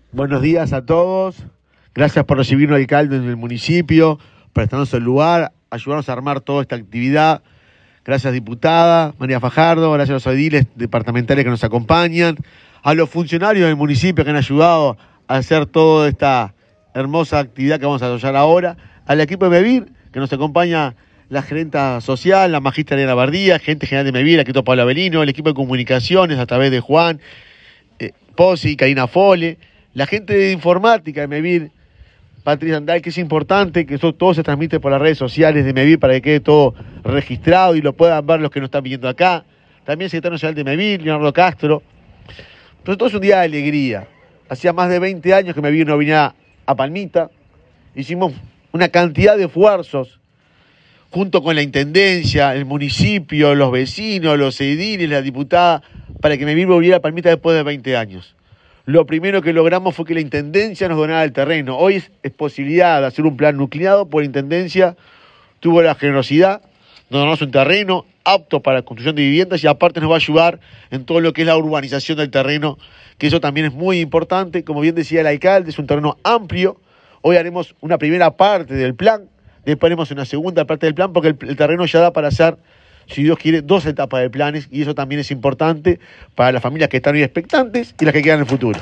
Buenos días a todos. Gracias por recibirnos, alcalde, en el municipio, prestarnos el lugar, ayudarnos a armar toda esta actividad. Gracias, diputada María Fajardo. Gracias a los ediles departamentales que nos acompañan. A los funcionarios del municipio que han ayudado a hacer toda esta hermosa actividad que vamos a desarrollar ahora. Al equipo de MEVIR, que nos acompaña la gerenta social, la magistra Elena Bardía, gerente general de MEVIR, aquí Pablo Avelino, el equipo de comunicaciones a través de Juan, Pozzi, Karina Fole, la gente de informática de MEVIR, Patricia Andal, que es importante que eso todo se transmite por las redes sociales de MEVIR para que quede todo registrado y lo puedan ver los que nos están viendo acá. También el secretario nacional de MEVIR, Leonardo Castro. Pero todo es un día de alegría. Hacía más de 20 años que MEVIR no venía a Palmita. Hicimos una cantidad de esfuerzos junto con la intendencia, el municipio, los vecinos, los ediles, la diputada, para que MEVIR volviera a Palmita después de 20 años. Lo primero que logramos fue que la intendencia nos donara el terreno. Hoy es posibilidad de hacer un plan nucleado, por la intendencia tuvo la generosidad de donarnos un terreno apto para la construcción de viviendas y aparte nos va a ayudar en todo lo que es la urbanización del terreno, que eso también es muy importante. Como bien decía el alcalde, es un terreno amplio. Hoy haremos una primera parte del plan, después haremos una segunda parte del plan, porque el terreno ya da para hacer, si Dios quiere, 2 etapas de planes, y eso también es importante para las familias que están hoy expectantes y las que quedan en el futuro.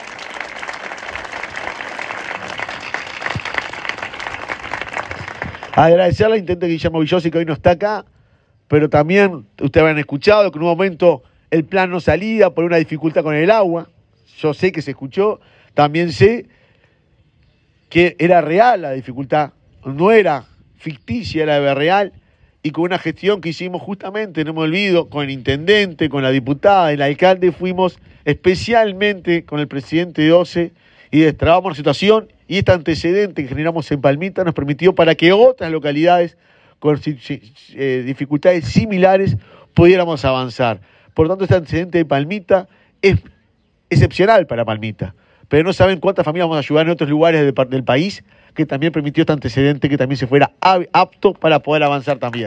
Agradecerle al intendente Guillermo Villosi, que hoy no está acá, pero también ustedes habrán escuchado que en un momento el plan no salía por una dificultad con el agua. Yo sé que se escuchó, también sé que era real la dificultad, no era ficticia, era real, y con una gestión que hicimos justamente, no me olvido, con el intendente, con la diputada, el alcalde, fuimos especialmente con el presidente de OCE y destrabamos la situación, y este antecedente que generamos en Palmita nos permitió para que otras localidades con dificultades similares pudiéramos avanzar. Por lo tanto, este antecedente de Palmita es excepcional para Palmita, pero no saben cuántas familias vamos a ayudar en otros lugares del país que también permitió este antecedente que también se fuera apto para poder avanzar también.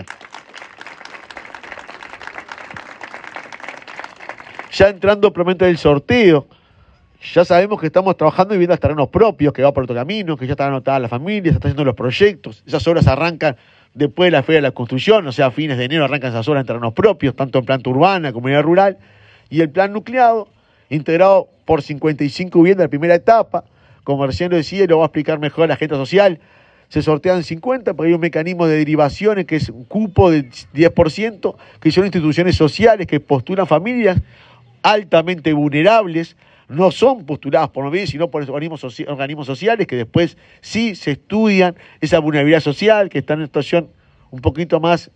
Ya entrando probablemente del sorteo, ya sabemos que estamos trabajando en viviendas terrenos propios, que va por otro camino, que ya están anotadas las familias, se están haciendo los proyectos, esas obras arrancan después de la Feria de la Construcción, o sea, a fines de enero arrancan esas obras en terrenos propios, tanto en planta urbana, comunidad rural, y el plan nucleado, integrado por 55 viviendas de primera etapa, como recién lo decía y lo va a explicar mejor la agenda social, se sortean 50 porque hay un mecanismo de derivaciones que es un cupo del 10%, que son instituciones sociales que postulan familias altamente vulnerables, no son postuladas por MEVIR, sino por organismos sociales que después sí se estudian esa vulnerabilidad social, que están en situación un poquito más,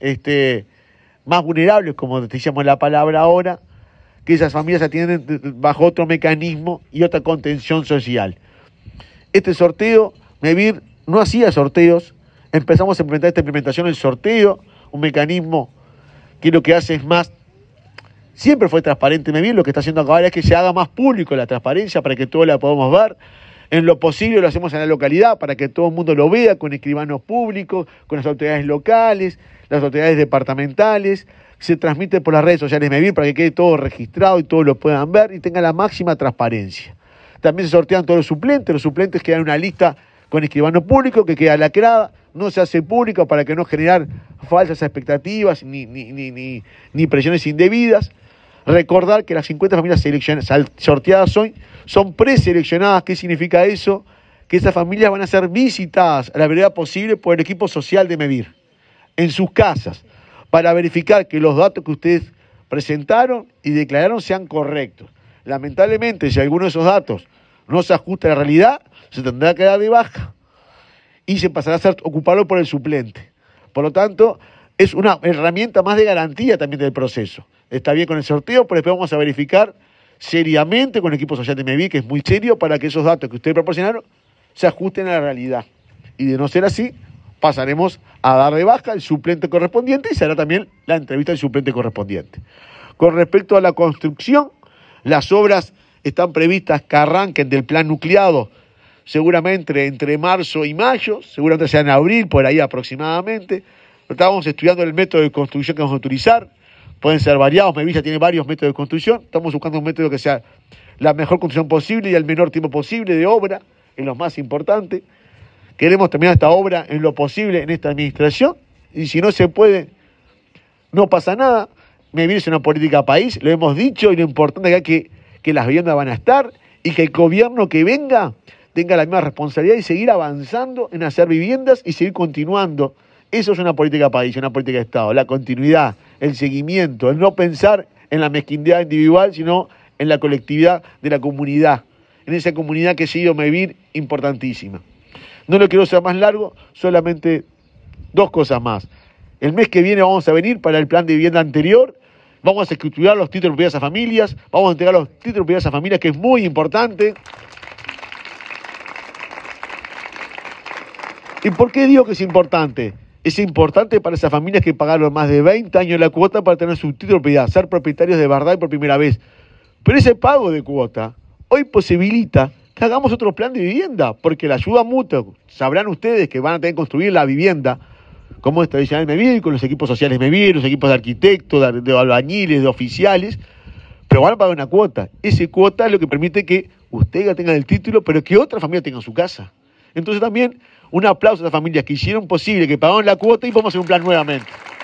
más vulnerables, como decíamos la palabra ahora, que esas familias se atienden bajo otro mecanismo y otra contención social. Este sorteo, MEVIR no hacía sorteos, empezamos a implementar esta implementación del sorteo, un mecanismo que lo que hace es más, siempre fue transparente MEVIR, lo que está haciendo ahora es que se haga más público la transparencia para que todos la podamos ver. En lo posible lo hacemos en la localidad para que todo el mundo lo vea, con escribanos públicos, con las autoridades locales, las autoridades departamentales. Se transmite por las redes sociales MEVIR para que quede todo registrado y todos lo puedan ver y tenga la máxima transparencia. También se sortean todos los suplentes quedan en una lista con escribano público que queda lacrada, no se hace pública para que no generar falsas expectativas ni presiones indebidas. Recordar que las 50 familias sorteadas hoy son preseleccionadas. ¿Qué significa eso? Que esas familias van a ser visitadas a la brevedad posible por el equipo social de MEVIR en sus casas para verificar que los datos que ustedes presentaron y declararon sean correctos. Lamentablemente, si alguno de esos datos no se ajusta a la realidad, se tendrá que dar de baja y se pasará a ocuparlo por el suplente. Por lo tanto, es una herramienta más de garantía también del proceso. Está bien con el sorteo, pero después vamos a verificar seriamente con el equipo social de MEVIR, que es muy serio, para que esos datos que ustedes proporcionaron se ajusten a la realidad. Y de no ser así, pasaremos a dar de baja el suplente correspondiente y será también la entrevista del suplente correspondiente. Con respecto a la construcción, las obras están previstas que arranquen del plan nucleado seguramente entre marzo y mayo, seguramente sea en abril, por ahí aproximadamente. Estábamos estudiando el método de construcción que vamos a utilizar, pueden ser variados, MEVIR ya tiene varios métodos de construcción, estamos buscando un método que sea la mejor condición posible y el menor tiempo posible de obra, es lo más importante. Queremos terminar esta obra en lo posible en esta administración, y si no se puede, no pasa nada. Mevir es una política país, lo hemos dicho, y lo importante acá es que las viviendas van a estar y que el gobierno que venga tenga la misma responsabilidad y seguir avanzando en hacer viviendas y seguir continuando. Eso es una política país, una política de Estado, la continuidad, el seguimiento, el no pensar en la mezquindad individual, sino en la colectividad de la comunidad, en esa comunidad que ha sido Mevir importantísima. No lo quiero ser más largo, solamente 2 cosas más. El mes que viene vamos a venir para el plan de vivienda anterior, vamos a escriturar los títulos de propiedad a familias, vamos a entregar los títulos de propiedad a familias, que es muy importante. ¿Y por qué digo que es importante? Es importante para esas familias que pagaron más de 20 años la cuota para tener su título de propiedad, ser propietarios de verdad y por primera vez. Pero ese pago de cuota hoy posibilita que hagamos otro plan de vivienda, porque la ayuda mutua, sabrán ustedes que van a tener que construir la vivienda, como es tradicional Mevir, con los equipos sociales Mevir, los equipos de arquitectos, de albañiles, de oficiales, pero van a pagar una cuota. Esa cuota es lo que permite que ustedes tengan el título, pero que otra familia tenga su casa. Entonces también un aplauso a las familias que hicieron posible, que pagaron la cuota, y podemos hacer un plan nuevamente.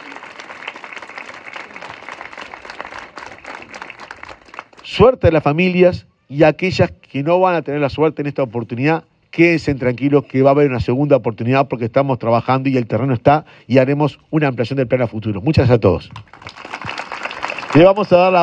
Suerte a las familias, y aquellas que no van a tener la suerte en esta oportunidad, quédense tranquilos que va a haber una segunda oportunidad, porque estamos trabajando y el terreno está, y haremos una ampliación del plan a futuro. Muchas gracias a todos. Le vamos a dar la